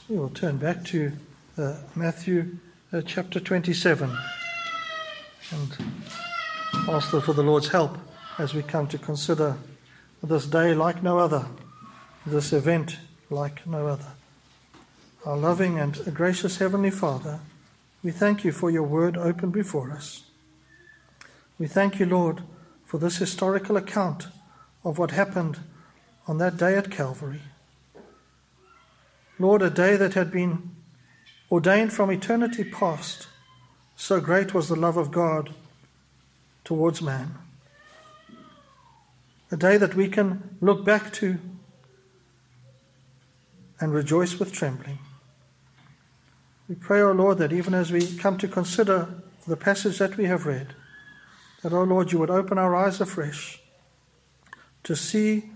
We will turn back to Matthew chapter 27 and ask for the Lord's help as we come to consider this day like no other, this event like no other. Our loving and gracious Heavenly Father, we thank you for your word open before us. We thank you, Lord, for this historical account of what happened on that day at Calvary. Lord, a day that had been ordained from eternity past, so great was the love of God towards man. A day that we can look back to and rejoice with trembling. We pray, O Lord, that even as we come to consider the passage that we have read, that, O Lord, you would open our eyes afresh to see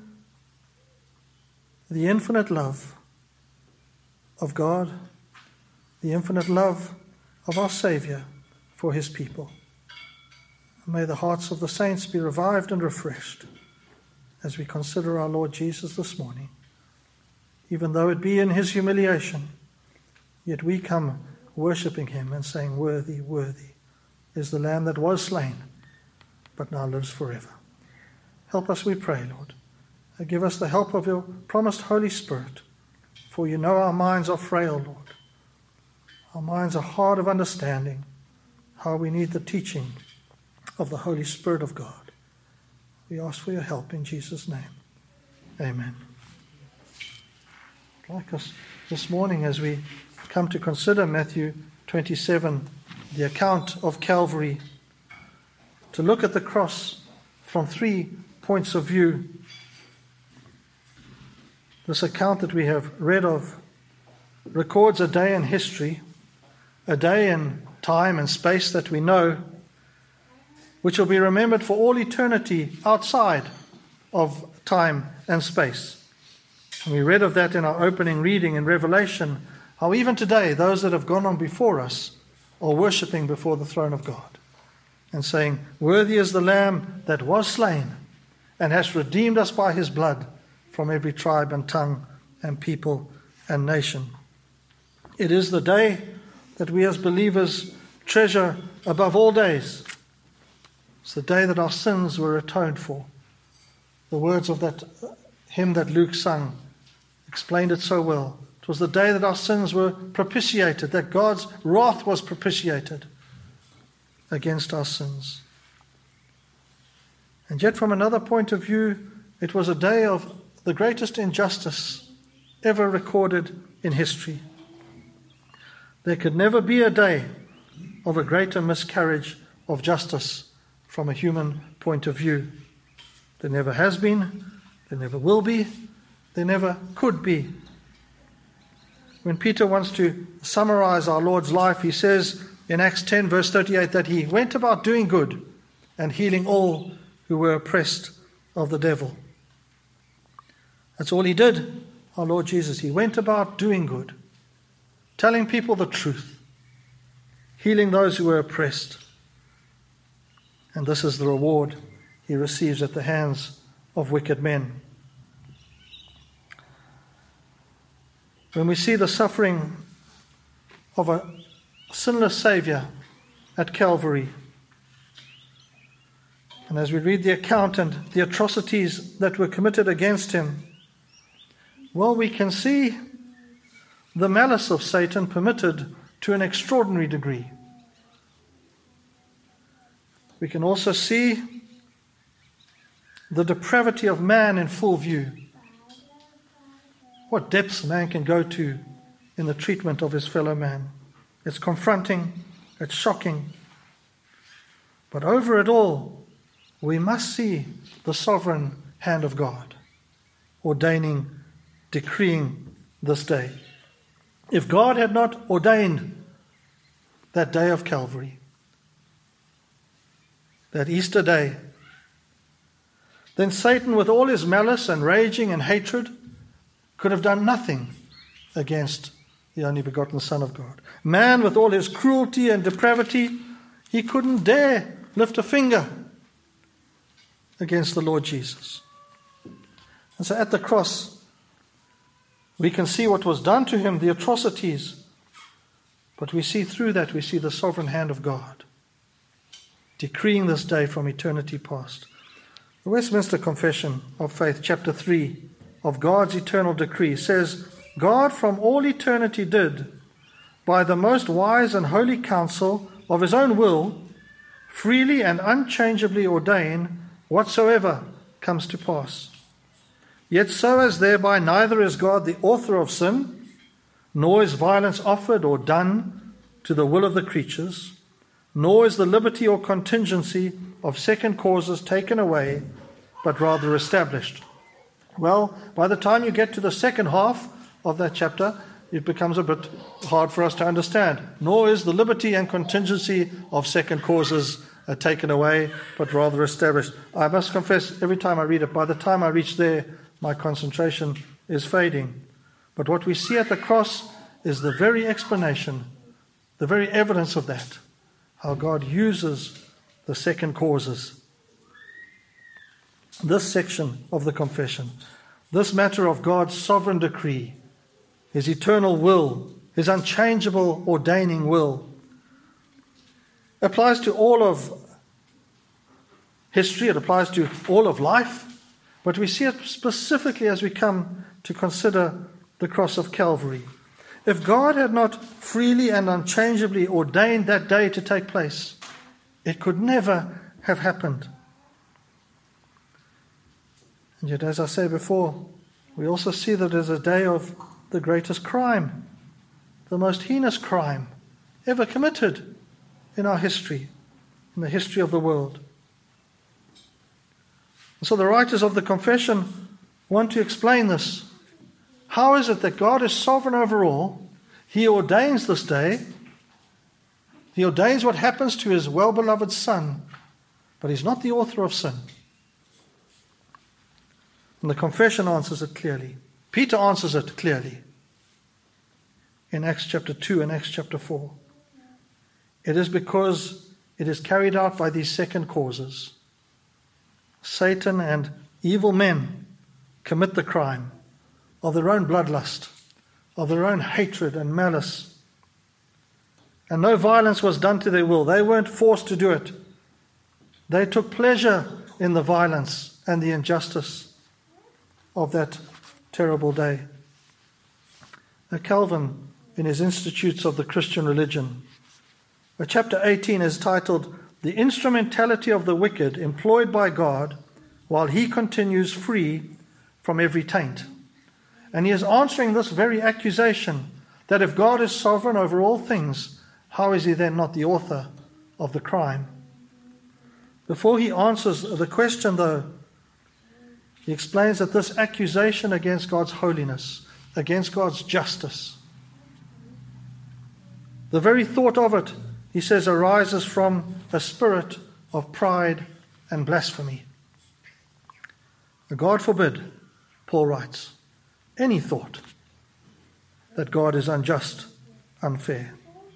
the infinite love of God, the infinite love of our Saviour for his people. And may the hearts of the saints be revived and refreshed as we consider our Lord Jesus this morning. Even though it be in his humiliation, yet we come worshipping him and saying, "Worthy, worthy is the Lamb that was slain, but now lives forever." Help us, we pray, Lord. Give us the help of your promised Holy Spirit, for you know our minds are frail, Lord. Our minds are hard of understanding, how we need the teaching of the Holy Spirit of God. We ask for your help in Jesus' name. Amen. I'd like us this morning, as we come to consider Matthew 27, the account of Calvary, to look at the cross from 3 points of view. This account that we have read of records a day in history, a day in time and space that we know, which will be remembered for all eternity outside of time and space. And we read of that in our opening reading in Revelation, how even today those that have gone on before us are worshipping before the throne of God and saying, "Worthy is the Lamb that was slain and has redeemed us by his blood from every tribe and tongue and people and nation." It is the day that we as believers treasure above all days. It's the day that our sins were atoned for. The words of that hymn that Luke sung explained it so well. It was the day that our sins were propitiated, that God's wrath was propitiated against our sins. And yet from another point of view, it was a day of the greatest injustice ever recorded in history. There could never be a day of a greater miscarriage of justice from a human point of view. There never has been, there never will be, there never could be. When Peter wants to summarize our Lord's life, he says in Acts 10 verse 38 that he went about doing good and healing all who were oppressed of the devil. That's all he did, our Lord Jesus. He went about doing good, telling people the truth, healing those who were oppressed. And this is the reward he receives at the hands of wicked men. When we see the suffering of a sinless Saviour at Calvary, and as we read the account and the atrocities that were committed against him, well, we can see the malice of Satan permitted to an extraordinary degree. We can also see the depravity of man in full view. What depths man can go to in the treatment of his fellow man. It's confronting, it's shocking. But over it all, we must see the sovereign hand of God, ordaining, decreeing this day. If God had not ordained that day of Calvary, that Easter day, then Satan, with all his malice and raging and hatred, could have done nothing against the only begotten Son of God. Man, with all his cruelty and depravity, he couldn't dare lift a finger against the Lord Jesus. And so at the cross, We can see what was done to him, the atrocities, but we see through that, we see the sovereign hand of God, decreeing this day from eternity past. The Westminster Confession of Faith, chapter 3, of God's eternal decree, says, God from all eternity did, by the most wise and holy counsel of his own will, freely and unchangeably ordain whatsoever comes to pass. Yet so as thereby neither is God the author of sin, nor is violence offered or done to the will of the creatures, nor is the liberty or contingency of second causes taken away, but rather established. Well, by the time you get to the second half of that chapter, it becomes a bit hard for us to understand. Nor is the liberty and contingency of second causes taken away, but rather established. I must confess, every time I read it, by the time I reach there, my concentration is fading. But what we see at the cross is the very explanation, the very evidence of that, how God uses the second causes. This section of the confession, this matter of God's sovereign decree, his eternal will, his unchangeable ordaining will, applies to all of history, it applies to all of life, but we see it specifically as we come to consider the cross of Calvary. If God had not freely and unchangeably ordained that day to take place, it could never have happened. And yet, as I say before, we also see that it is a day of the greatest crime, the most heinous crime ever committed in our history, in the history of the world. And so the writers of the confession want to explain this. How is it that God is sovereign over all? He ordains this day. He ordains what happens to his well-beloved Son, but he's not the author of sin. And the confession answers it clearly. Peter answers it clearly in Acts chapter 2 and Acts chapter 4. It is because it is carried out by these second causes. Satan and evil men commit the crime of their own bloodlust, of their own hatred and malice. And no violence was done to their will. They weren't forced to do it. They took pleasure in the violence and the injustice of that terrible day. Calvin, in his Institutes of the Christian Religion, chapter 18 is titled, The Instrumentality of the Wicked Employed by God While He Continues Free from Every Taint. And he is answering this very accusation, that if God is sovereign over all things, how is he then not the author of the crime? Before he answers the question, though, he explains that this accusation against God's holiness, against God's justice, the very thought of it, he says, arises from a spirit of pride and blasphemy. God forbid, Paul writes, any thought that God is unjust, unfair.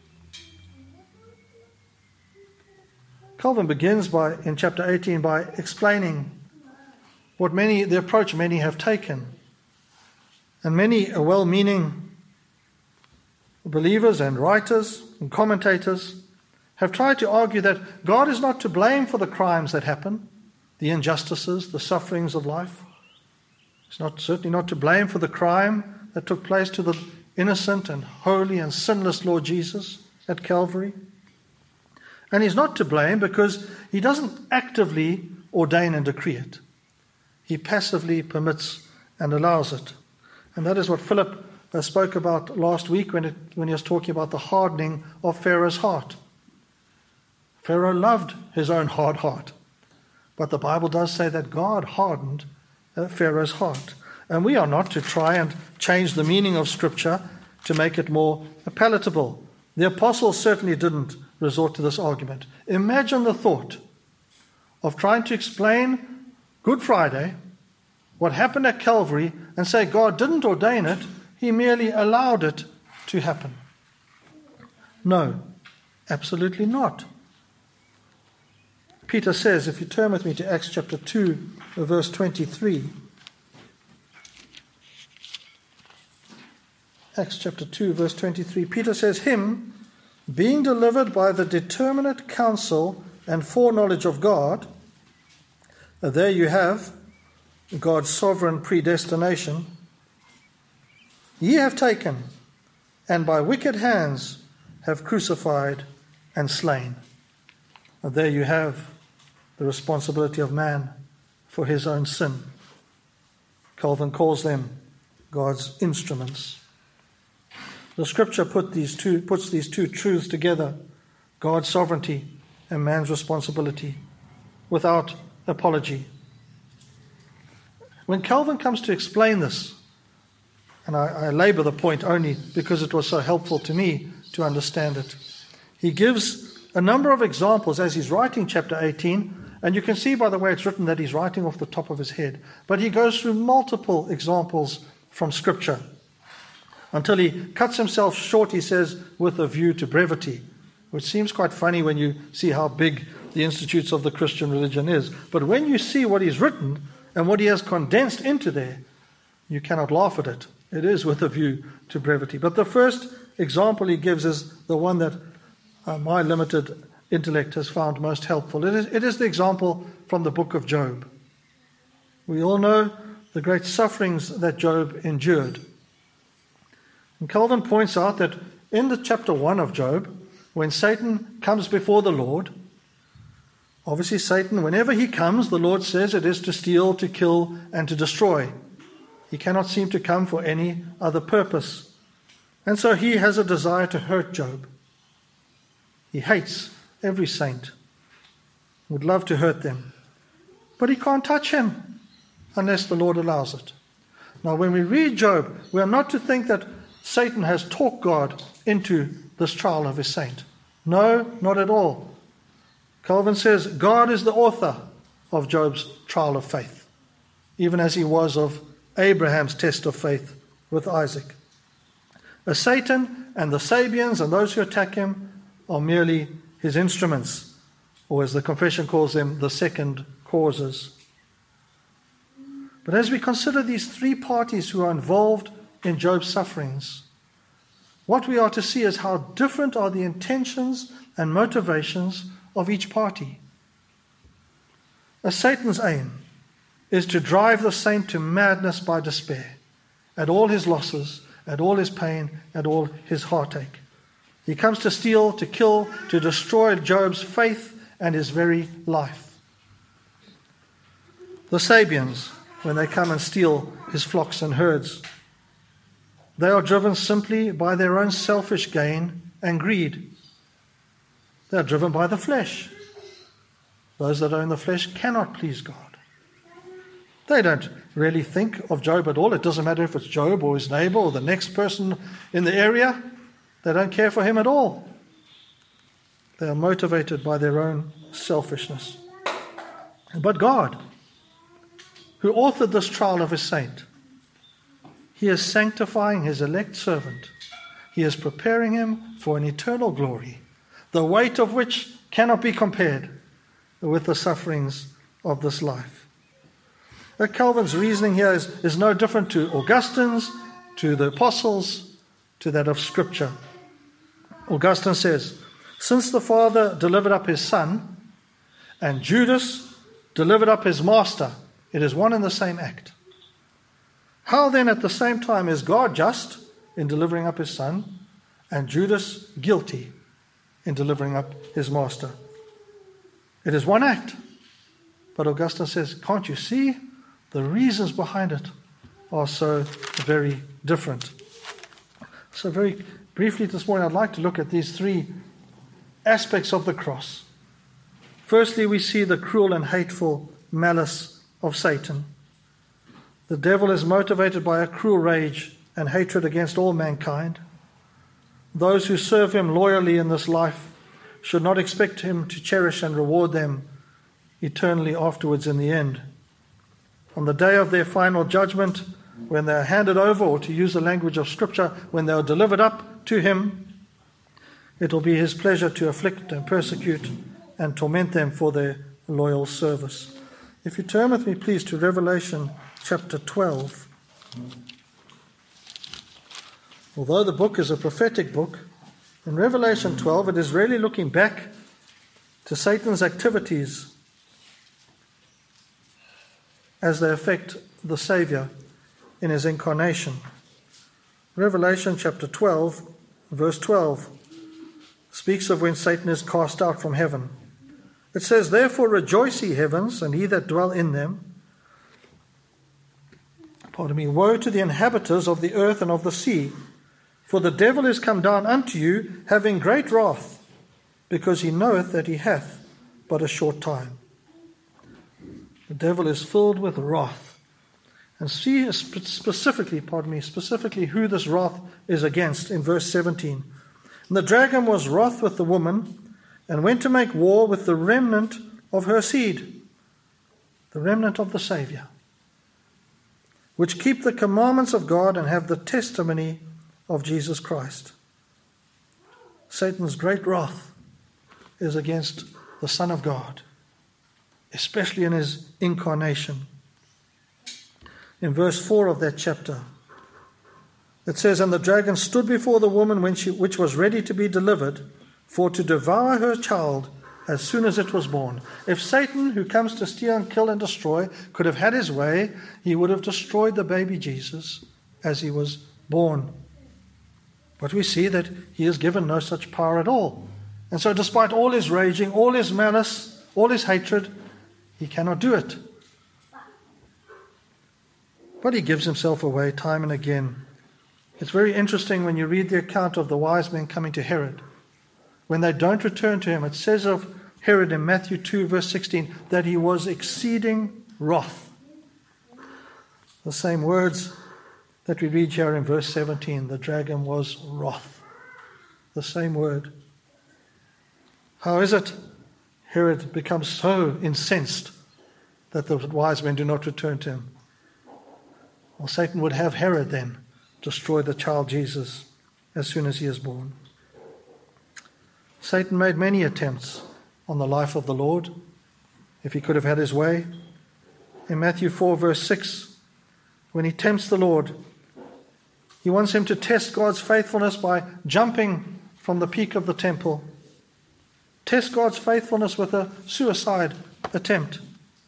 Calvin begins in chapter 18 by explaining the approach many have taken. And many well-meaning believers and writers and commentators have tried to argue that God is not to blame for the crimes that happen, the injustices, the sufferings of life. He's certainly not to blame for the crime that took place to the innocent and holy and sinless Lord Jesus at Calvary. And he's not to blame because he doesn't actively ordain and decree it. He passively permits and allows it. And that is what Philip spoke about last week when he was talking about the hardening of Pharaoh's heart. Pharaoh loved his own hard heart. But the Bible does say that God hardened Pharaoh's heart. And we are not to try and change the meaning of Scripture to make it more palatable. The apostles certainly didn't resort to this argument. Imagine the thought of trying to explain Good Friday, what happened at Calvary, and say God didn't ordain it, he merely allowed it to happen. No, absolutely not. Peter says, if you turn with me to Acts chapter 2, verse 23, Acts chapter 2, verse 23, Peter says, him, being delivered by the determinate counsel and foreknowledge of God, there you have God's sovereign predestination, ye have taken, and by wicked hands have crucified and slain. And there you have the responsibility of man for his own sin. Calvin calls them God's instruments. The scripture puts these two truths together, God's sovereignty and man's responsibility, without apology. When Calvin comes to explain this, and I labor the point only because it was so helpful to me to understand it, he gives a number of examples as he's writing chapter 18, and you can see by the way it's written that he's writing off the top of his head. But he goes through multiple examples from Scripture until he cuts himself short, he says, with a view to brevity, which seems quite funny when you see how big the Institutes of the Christian Religion is. But when you see what he's written and what he has condensed into there, you cannot laugh at it. It is with a view to brevity. But the first example he gives is the one that my limited intellect has found most helpful. It is the example from the book of Job. We all know the great sufferings that Job endured. And Calvin points out that in the chapter 1 of Job, when Satan comes before the Lord, obviously Satan, whenever he comes, the Lord says it is to steal, to kill, and to destroy. He cannot seem to come for any other purpose. And so he has a desire to hurt Job. He hates every saint, would love to hurt them. But he can't touch him unless the Lord allows it. Now, when we read Job, we are not to think that Satan has talked God into this trial of his saint. No, not at all. Calvin says God is the author of Job's trial of faith, even as he was of Abraham's test of faith with Isaac. Satan and the Sabians and those who attack him are merely his instruments, or as the confession calls them, the second causes. But as we consider these three parties who are involved in Job's sufferings, what we are to see is how different are the intentions and motivations of each party. Satan's aim is to drive the saint to madness by despair, at all his losses, at all his pain, at all his heartache. He comes to steal, to kill, to destroy Job's faith and his very life. The Sabians, when they come and steal his flocks and herds, they are driven simply by their own selfish gain and greed. They are driven by the flesh. Those that own the flesh cannot please God. They don't really think of Job at all. It doesn't matter if it's Job or his neighbor or the next person in the area. They don't care for him at all. They are motivated by their own selfishness. But God, who authored this trial of his saint, he is sanctifying his elect servant. He is preparing him for an eternal glory, the weight of which cannot be compared with the sufferings of this life. Calvin's reasoning here is no different to Augustine's, to the apostles, to that of Scripture. Augustine says, since the Father delivered up his Son, and Judas delivered up his master, it is one and the same act. How then at the same time is God just in delivering up his Son, and Judas guilty in delivering up his master? It is one act. But Augustine says, can't you see? The reasons behind it are so very different. So very briefly this morning, I'd like to look at these three aspects of the cross. Firstly, we see the cruel and hateful malice of Satan. The devil is motivated by a cruel rage and hatred against all mankind. Those who serve him loyally in this life should not expect him to cherish and reward them eternally afterwards in the end. On the day of their final judgment, when they are handed over, or to use the language of Scripture, when they are delivered up to him, it will be his pleasure to afflict and persecute and torment them for their loyal service. If you turn with me, please, to Revelation chapter 12. Although the book is a prophetic book, in Revelation 12 it is really looking back to Satan's activities as they affect the Saviour in his incarnation. Revelation chapter 12, verse 12, speaks of when Satan is cast out from heaven. It says, "Therefore rejoice, ye heavens, and ye that dwell in them. Woe to the inhabitants of the earth and of the sea, for the devil is come down unto you, having great wrath, because he knoweth that he hath but a short time." The devil is filled with wrath. And see specifically who this wrath is against in verse 17. "And the dragon was wroth with the woman, and went to make war with the remnant of her seed," the remnant of the Saviour, "which keep the commandments of God and have the testimony of Jesus Christ." Satan's great wrath is against the Son of God, especially in his incarnation. In verse 4 of that chapter, it says, "And the dragon stood before the woman which was ready to be delivered, for to devour her child as soon as it was born." If Satan, who comes to steal and kill and destroy, could have had his way, he would have destroyed the baby Jesus as he was born. But we see that he is given no such power at all. And so despite all his raging, all his malice, all his hatred, he cannot do it. But he gives himself away time and again. It's very interesting when you read the account of the wise men coming to Herod. When they don't return to him, it says of Herod in Matthew 2 verse 16 that he was exceeding wrath. The same words that we read here in verse 17, the dragon was wrath. The same word. How is it Herod becomes so incensed that the wise men do not return to him? Well, Satan would have Herod then destroy the child Jesus as soon as he is born. Satan made many attempts on the life of the Lord if he could have had his way. In Matthew 4 verse 6, when he tempts the Lord, he wants him to test God's faithfulness by jumping from the peak of the temple. Test God's faithfulness with a suicide attempt.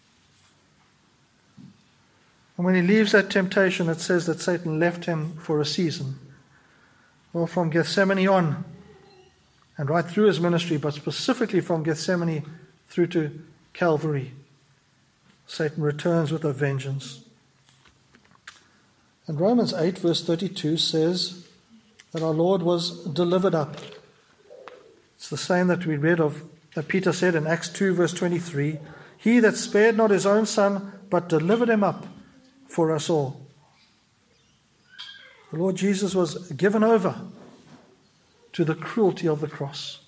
And when he leaves that temptation, it says that Satan left him for a season. Well, from Gethsemane on, and right through his ministry, but specifically from Gethsemane through to Calvary, Satan returns with a vengeance. And Romans 8 verse 32 says that our Lord was delivered up. It's the same that we read of, that Peter said in Acts 2 verse 23, "He that spared not his own son, but delivered him up for us all." The Lord Jesus was given over to the cruelty of the cross,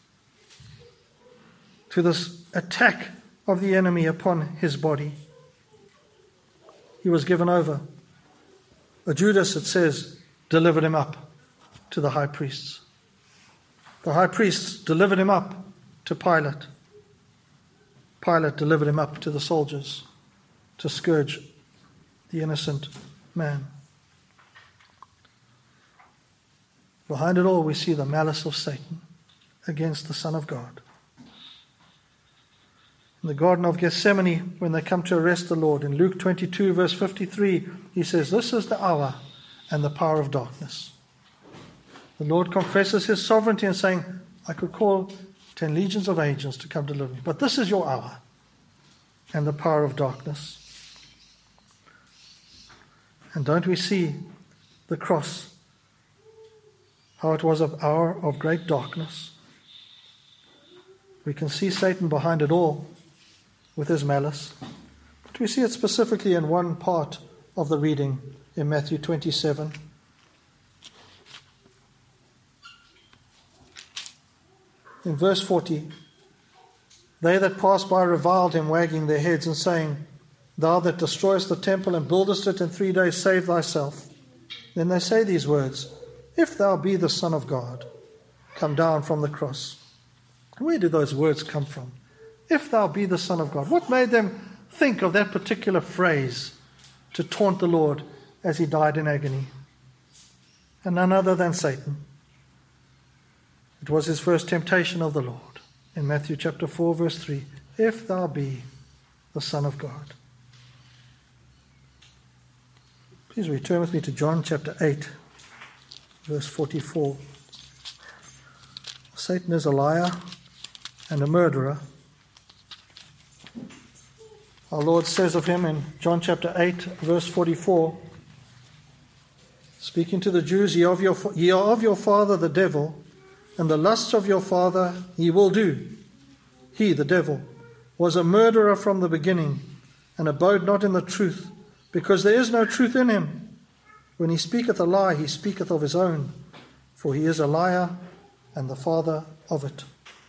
to this attack of the enemy upon his body. He was given over. Judas, it says, delivered him up to the high priests. The high priests delivered him up to Pilate. Pilate delivered him up to the soldiers to scourge the innocent man. Behind it all, we see the malice of Satan against the Son of God. In the Garden of Gethsemane, when they come to arrest the Lord, in Luke 22, verse 53, he says, "This is the hour and the power of darkness." The Lord confesses his sovereignty and saying, "I could call 10 legions of angels to come deliver me, but this is your hour and the power of darkness." And don't we see the cross, how it was an hour of great darkness? We can see Satan behind it all with his malice. But we see it specifically in one part of the reading in Matthew 27. In verse 40, "They that passed by reviled him, wagging their heads and saying, Thou that destroyest the temple and buildest it in 3 days, save thyself." Then they say these words, "If thou be the Son of God, come down from the cross." Where do those words come from? If thou be the Son of God. What made them think of that particular phrase to taunt the Lord as he died in agony? and none other than Satan. It was his first temptation of the Lord in Matthew chapter 4, verse 3. If thou be the Son of God. Please return with me to John chapter 8, verse 44. Satan is a liar and a murderer. Our Lord says of him in John chapter 8, verse 44, speaking to the Jews, ye are of your father the devil, and the lusts of your father ye will do. He, the devil, was a murderer from the beginning, and abode not in the truth, because there is no truth in him. When he speaketh a lie, he speaketh of his own, for he is a liar and the father of it.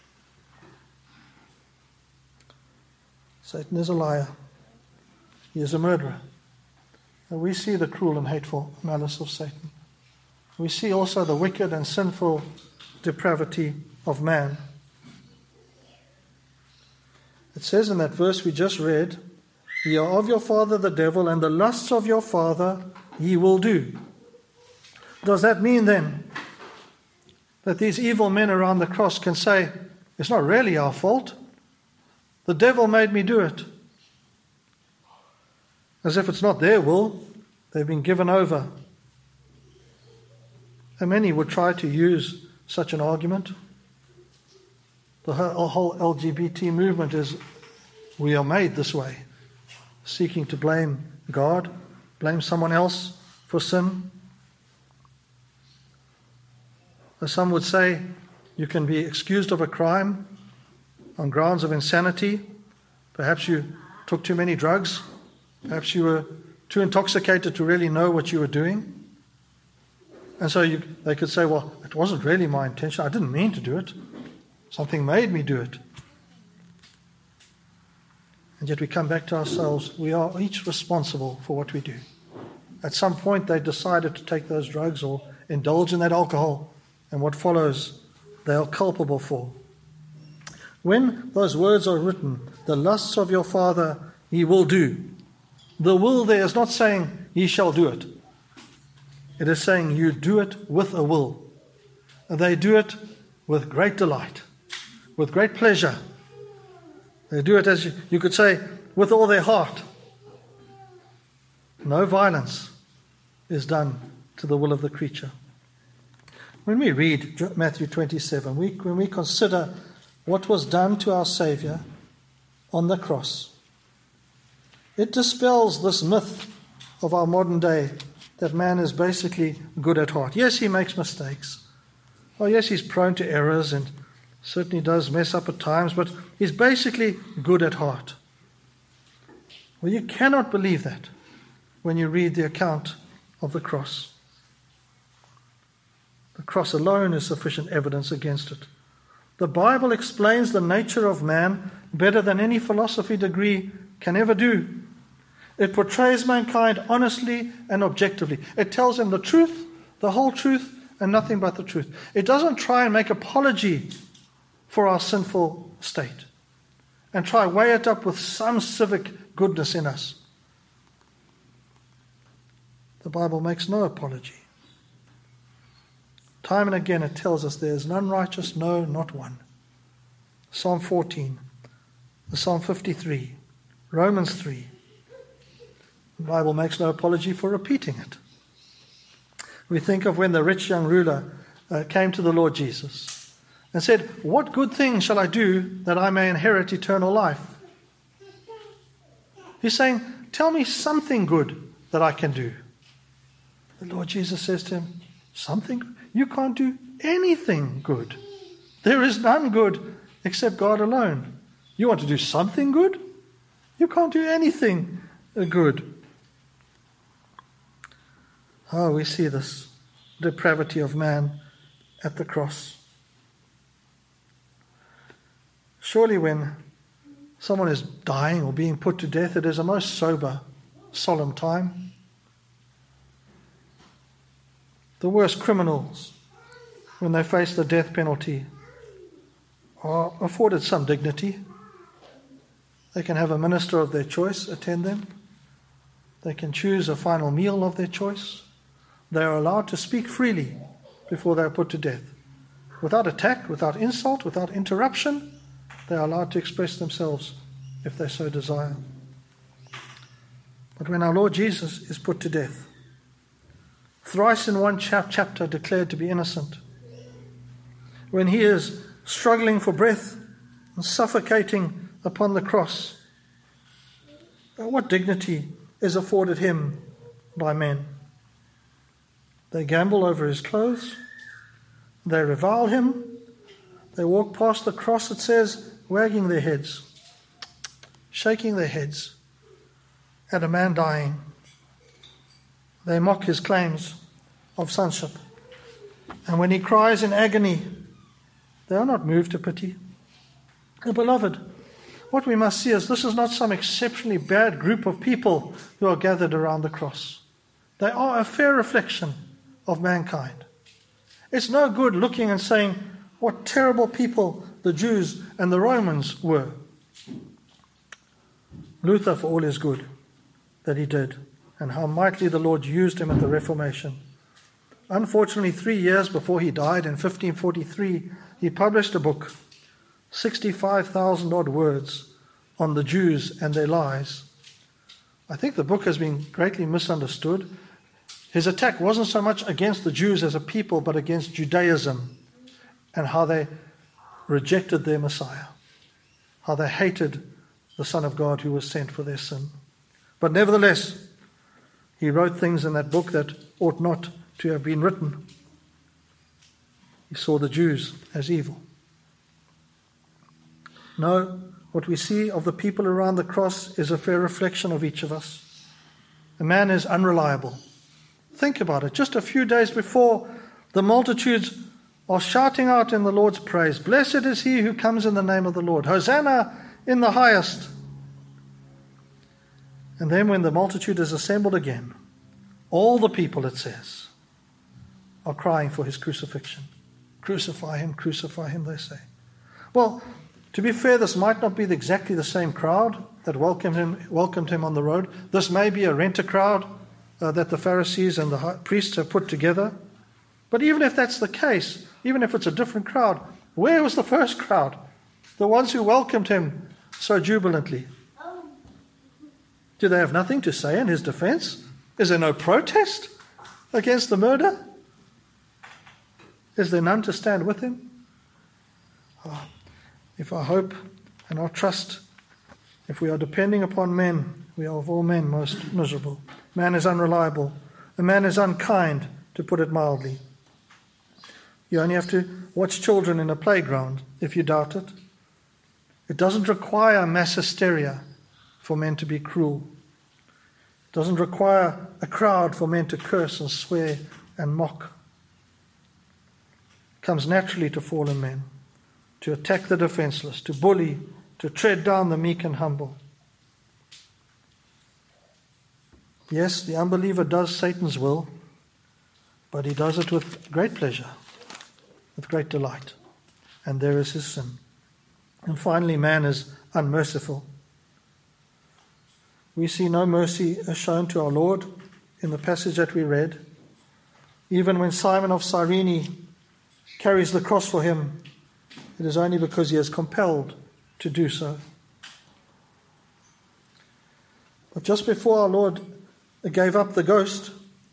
Satan is a liar. He is a murderer. And we see the cruel and hateful malice of Satan. We see also the wicked and sinful depravity of man. It says in that verse we just read, ye are of your father the devil, and the lusts of your father ye will do. Does that mean then that these evil men around the cross can say, it's not really our fault? The devil made me do it. As if it's not their will, they've been given over. And many would try to use such an argument. The whole LGBT movement is, we are made this way, seeking to blame God, blame someone else for sin. As some would say, you can be excused of a crime on grounds of insanity. Perhaps you took too many drugs. Perhaps you were too intoxicated to really know what you were doing. And so they could say, well, it wasn't really my intention. I didn't mean to do it. Something made me do it. And yet we come back to ourselves. We are each responsible for what we do. At some point they decided to take those drugs or indulge in that alcohol. And what follows, they are culpable for. When those words are written, the lusts of your father ye will do. The will there is not saying ye shall do it. It is saying you do it with a will. And they do it with great delight, with great pleasure. They do it, as you could say, with all their heart. No violence is done to the will of the creature. When we read Matthew 27, when we consider what was done to our Savior on the cross, it dispels this myth of our modern day that man is basically good at heart. Yes, he makes mistakes. Oh, yes, he's prone to errors and certainly does mess up at times, but he's basically good at heart. Well, you cannot believe that when you read the account of the cross. The cross alone is sufficient evidence against it. The Bible explains the nature of man better than any philosophy degree can ever do. It portrays mankind honestly and objectively. It tells him the truth, the whole truth, and nothing but the truth. It doesn't try and make apology for our sinful state and try to weigh it up with some civic goodness in us. The Bible makes no apology. Time and again it tells us there is none righteous, no, not one. Psalm 14, Psalm 53, Romans 3. The Bible makes no apology for repeating it. We think of when the rich young ruler came to the Lord Jesus and said, what good thing shall I do that I may inherit eternal life? He's saying, tell me something good that I can do. The Lord Jesus says to him, something good? You can't do anything good. There is none good except God alone. You want to do something good? You can't do anything good. Oh, we see this depravity of man at the cross. Surely when someone is dying or being put to death, it is a most sober, solemn time. The worst criminals, when they face the death penalty, are afforded some dignity. They can have a minister of their choice attend them. They can choose a final meal of their choice. they are allowed to speak freely before they are put to death. Without attack, without insult, without interruption, they are allowed to express themselves if they so desire. But when our Lord Jesus is put to death, thrice in one chapter declared to be innocent, when he is struggling for breath and suffocating upon the cross, what dignity is afforded him by men? They gamble over his clothes, they revile him, they walk past the cross, it says, wagging their heads, shaking their heads at a man dying. They mock his claims of sonship. And when he cries in agony, they are not moved to pity. And beloved, what we must see is this is not some exceptionally bad group of people who are gathered around the cross. They are a fair reflection of mankind. It's no good looking and saying what terrible people the Jews and the Romans were. Luther, for all his good that he did, and how mightily the Lord used him at the Reformation. Unfortunately, 3 years before he died in 1543, he published a book, 65,000 odd words on the Jews and their lies. I think the book has been greatly misunderstood. His attack wasn't so much against the Jews as a people, but against Judaism and how they rejected their Messiah, how they hated the Son of God who was sent for their sin. But nevertheless, he wrote things in that book that ought not to have been written. He saw the Jews as evil. No, what we see of the people around the cross is a fair reflection of each of us. A man is unreliable. Think about it. Just a few days before, the multitudes are shouting out in the Lord's praise, "Blessed is he who comes in the name of the Lord. Hosanna in the highest." And then when the multitude is assembled again, all the people, it says, are crying for his crucifixion. Crucify him, they say. Well, to be fair, this might not be exactly the same crowd that welcomed him on the road. This may be a renter crowd that the Pharisees and the priests have put together. But even if that's the case, even if it's a different crowd, where was the first crowd? The ones who welcomed him so jubilantly. Do they have nothing to say in his defense? Is there no protest against the murder? Is there none to stand with him? If our hope and our trust, if we are depending upon men, we are of all men most miserable. Man is unreliable. A man is unkind, to put it mildly. You only have to watch children in a playground if you doubt it. It doesn't require mass hysteria for men to be cruel. It doesn't require a crowd for men to curse and swear and mock. It comes naturally to fallen men, to attack the defenseless, to bully, to tread down the meek and humble. Yes, the unbeliever does Satan's will, but he does it with great pleasure, with great delight. And there is his sin. And finally, man is unmerciful. We see no mercy shown to our Lord in the passage that we read. Even when Simon of Cyrene carries the cross for him, it is only because he is compelled to do so. But just before our Lord gave up the ghost,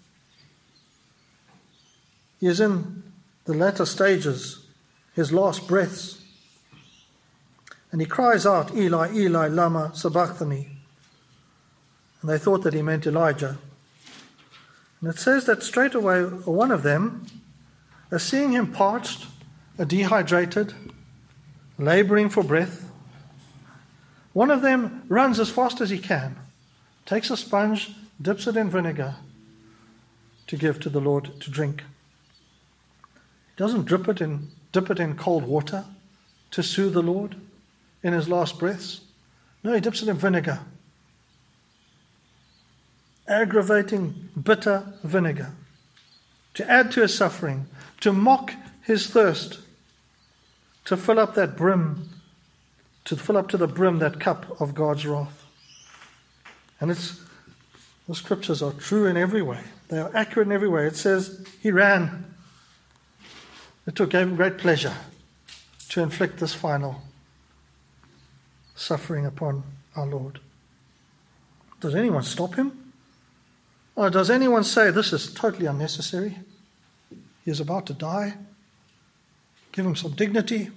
he is in the latter stages, his last breaths. And he cries out, "Eli, Eli, lama sabachthani." And they thought that he meant Elijah. And it says that straight away one of them, seeing him parched, dehydrated, laboring for breath, one of them runs as fast as he can, takes a sponge, dips it in vinegar to give to the Lord to drink. He doesn't dip it in cold water to soothe the Lord in his last breaths. No, he dips it in vinegar. Aggravating, bitter vinegar to add to his suffering, to mock his thirst, to fill up that brim, to fill up to the brim that cup of God's wrath. And the scriptures are true in every way. They are accurate in every way. It says he ran. It gave him great pleasure to inflict this final suffering upon our Lord. Does anyone stop him? Or does anyone say this is totally unnecessary? He is about to die. Give him some dignity.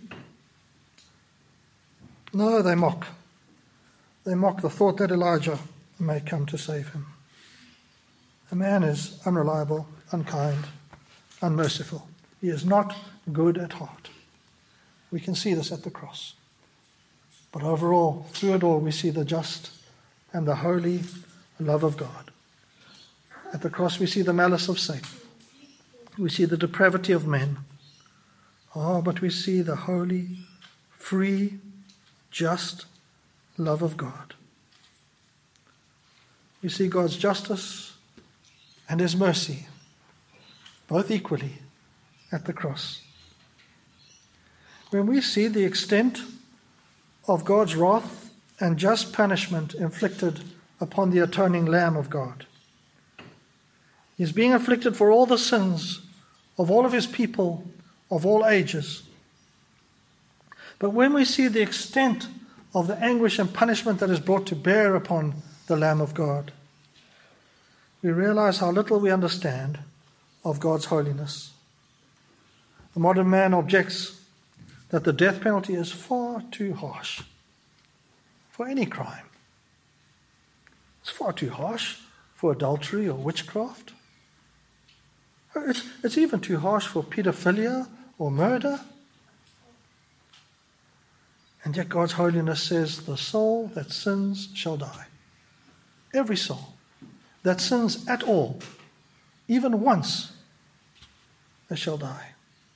No, they mock. They mock the thought that Elijah may come to save him. A man is unreliable, unkind, unmerciful. He is not good at heart. We can see this at the cross. But overall, through it all, we see the just and the holy love of God. At the cross, we see the malice of Satan. We see the depravity of men. But we see the holy, free, just love of God. We see God's justice and his mercy, both equally, at the cross. When we see the extent of God's wrath and just punishment inflicted upon the atoning Lamb of God, he is being afflicted for all the sins of all of his people of all ages. But when we see the extent of the anguish and punishment that is brought to bear upon the Lamb of God, we realize how little we understand of God's holiness. The modern man objects that the death penalty is far too harsh for any crime. It's far too harsh for adultery or witchcraft. It's even too harsh for pedophilia or murder. And yet God's holiness says the soul that sins shall die. Every soul that sins at all, even once, they shall die.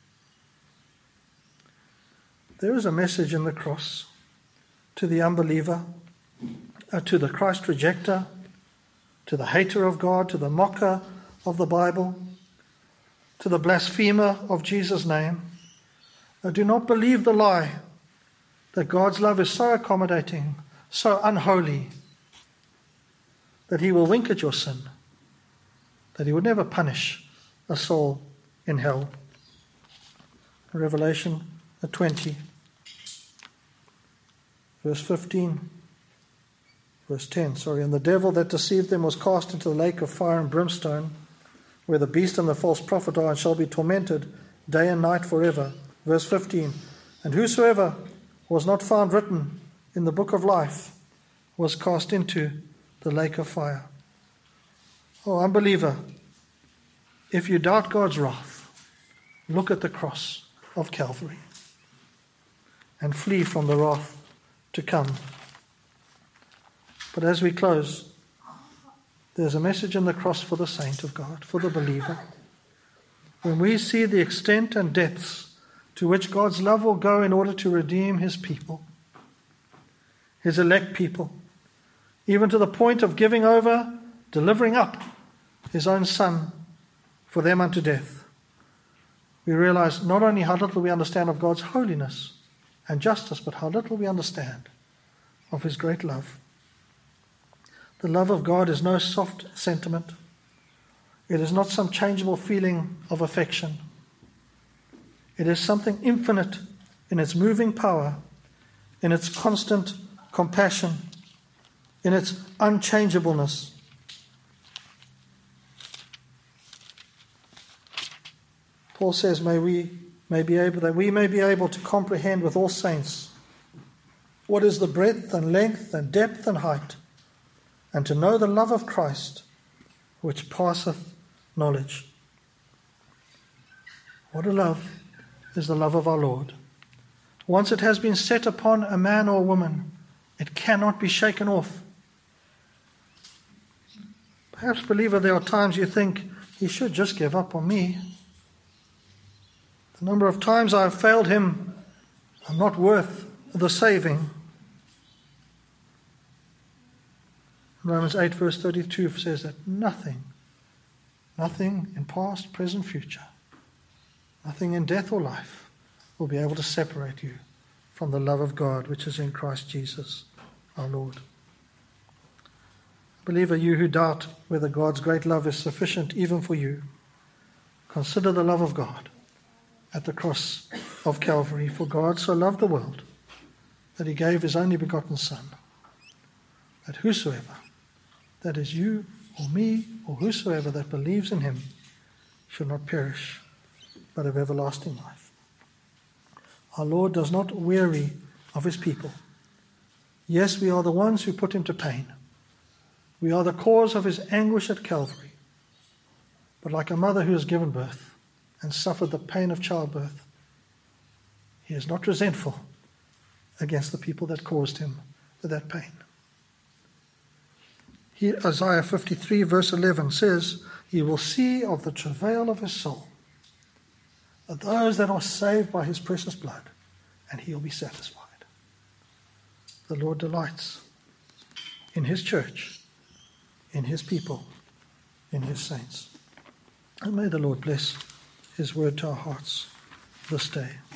There is a message in the cross to the unbeliever, to the Christ rejecter, to the hater of God, to the mocker of the Bible, to the blasphemer of Jesus' name. Do not believe the lie that God's love is so accommodating, so unholy, that he will wink at your sin, that he would never punish a soul in hell. Revelation 20, verse 15, verse 10, and the devil that deceived them was cast into the lake of fire and brimstone, where the beast and the false prophet are, and shall be tormented day and night forever. Verse 15, and whosoever was not found written in the book of life was cast into the lake of fire. Oh, unbeliever, if you doubt God's wrath, look at the cross of Calvary and flee from the wrath to come. But as we close, there's a message in the cross for the saint of God, for the believer. When we see the extent and depths to which God's love will go in order to redeem his people, his elect people, even to the point of giving over, delivering up his own Son for them unto death, we realize not only how little we understand of God's holiness and justice, but how little we understand of his great love. The love of God is no soft sentiment. It is not some changeable feeling of affection. It is something infinite in its moving power, in its constant compassion, in its unchangeableness. Paul says, that we may be able to comprehend with all saints what is the breadth and length and depth and height, and to know the love of Christ, which passeth knowledge. What a love is the love of our Lord. Once it has been set upon a man or woman, it cannot be shaken off. Perhaps, believer, there are times you think, he should just give up on me. The number of times I have failed him, I'm not worth the saving. Romans 8 verse 32 says that nothing in past, present, future, nothing in death or life will be able to separate you from the love of God which is in Christ Jesus our Lord. Believer, you who doubt whether God's great love is sufficient even for you, consider the love of God at the cross of Calvary. For God so loved the world that he gave his only begotten Son, that whosoever, that is you or me or whosoever that believes in him, should not perish, but have everlasting life. Our Lord does not weary of his people. Yes, we are the ones who put him to pain. We are the cause of his anguish at Calvary. But like a mother who has given birth and suffered the pain of childbirth, he is not resentful against the people that caused him that pain. Here, Isaiah 53 verse 11 says, he will see of the travail of his soul, of those that are saved by his precious blood, and he will be satisfied. The Lord delights in his church, in his people, in his saints. And may the Lord bless his word to our hearts this day.